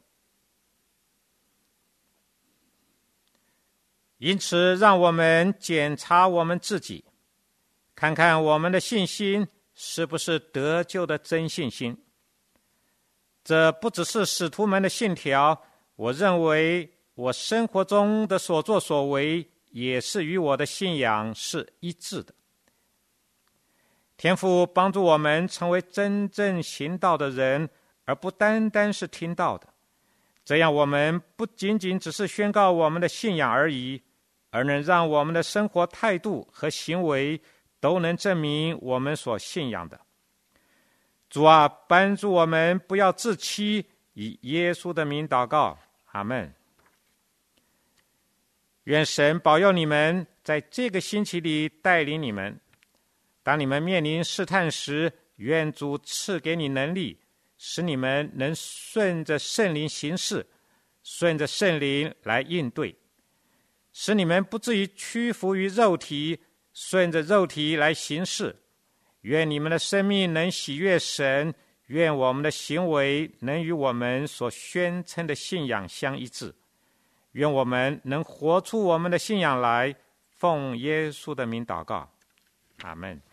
因此，让我们检查我们自己，看看我们的信心是不是得救的真信心。这不只是使徒们的信条，我认为我生活中的所作所为也是与我的信仰是一致的。天父帮助我们成为真正行道的人，而不单单是听到的。这样我们不仅仅只是宣告我们的信仰而已，而能让我们的生活态度和行为都能证明我们所信仰的。主啊，帮助我们不要自欺，以耶稣的名祷告，阿们。愿神保佑你们，在这个星期里带领你们。当你们面临试探时，愿主赐给你能力，使你们能顺着圣灵行事，顺着圣灵来应对，使你们不至于屈服于肉体，顺着肉体来行事。愿你们的生命能喜悦神，愿我们的行为能与我们所宣称的信仰相一致。愿我们能活出我们的信仰来，奉耶稣的名祷告，阿们。